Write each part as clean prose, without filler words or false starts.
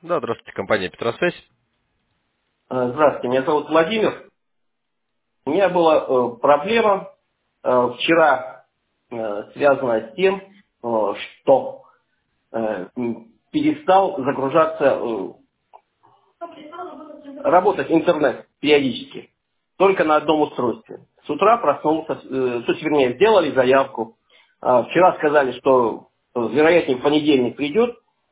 Да, здравствуйте, компания Петросвязь. Здравствуйте, меня зовут Владимир. У меня была проблема вчера, связанная с тем, что перестал загружаться, работать интернет периодически, только на одном устройстве. С утра проснулся, то есть, вернее, сделали заявку. Вчера сказали, что вероятнее в понедельник придет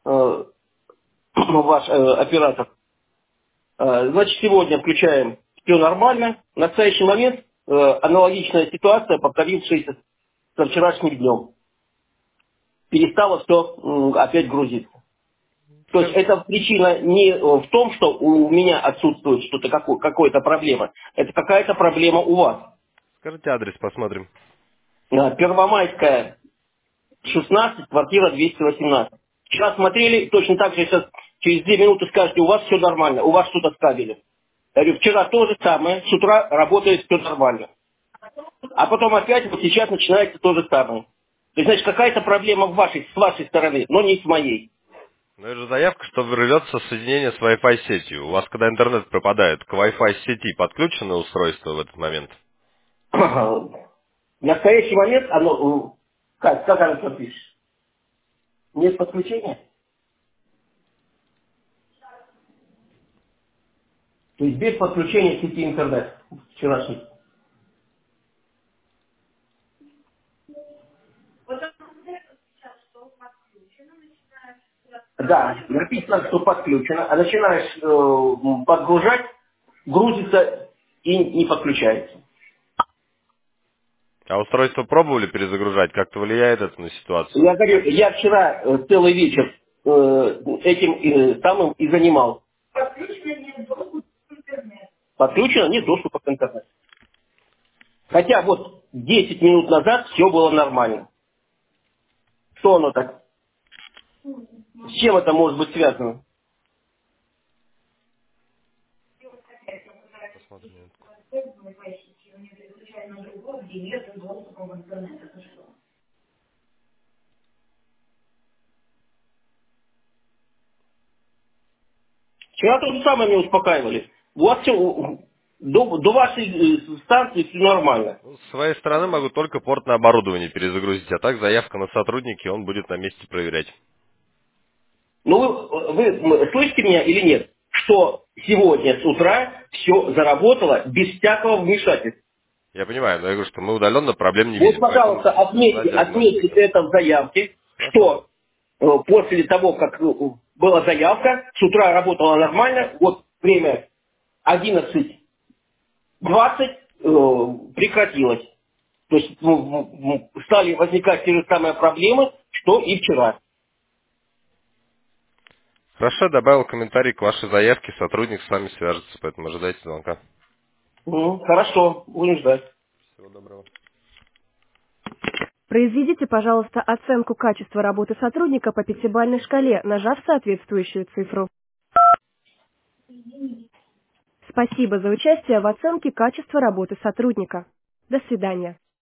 ваш оператор. Значит, сегодня включаем, все нормально. В настоящий момент аналогичная ситуация, повторившаяся со вчерашним днем. Перестало все опять грузиться. То есть эта причина не в том, что у меня отсутствует что-то, какая-то проблема. Это какая-то проблема у вас. Скажите адрес, посмотрим. Первомайская, 16, квартира 218. Вчера смотрели, точно так же сейчас через 2 минуты скажете, у вас все нормально, у вас что-то с кабелем. Я говорю, вчера то же самое, с утра работает все нормально. А потом опять вот сейчас начинается то же самое. То есть, значит, какая-то проблема с вашей стороны, но не с моей. Ну, это же заявка, что рвется соединение с Wi-Fi сетью. У вас, когда интернет пропадает, к Wi-Fi сети подключено устройство в этот момент? В настоящий момент оно, как оно тут пишет? Нет подключения? То есть без подключения сети интернет вчерашний. Да, написано, что подключено, а начинаешь подгружать, грузится и не подключается. А устройство пробовали перезагружать? Как-то влияет это на ситуацию? Я говорю, я вчера целый вечер этим самым и занимал. Подключено, нет доступа к интернету. Хотя вот 10 минут назад все было нормально. Что оно так? С чем это может быть связано? Посмотрим. Вчера то же самое меня успокаивали. У вас все, до вашей станции все нормально. Ну, с своей стороны могу только портное оборудование перезагрузить, а так заявка на сотрудники, он будет на месте проверять. Ну вы слышите меня или нет? Что сегодня с утра все заработало без всякого вмешательства. Я понимаю, но я говорю, что мы удаленно проблем не Вот, видим, поэтому пожалуйста, ждать отметьте диагностики. это в заявке, Хорошо. что после того, как была заявка, с утра работала нормально, вот время 11:20 прекратилось. То есть стали возникать те же самые проблемы, что и вчера. Хорошо, добавил комментарий к вашей заявке, сотрудник с вами свяжется, поэтому ожидайте звонка. Хорошо, будем ждать. Всего доброго. Произведите, пожалуйста, оценку качества работы сотрудника по пятибалльной шкале, нажав соответствующую цифру. Спасибо за участие в оценке качества работы сотрудника. До свидания.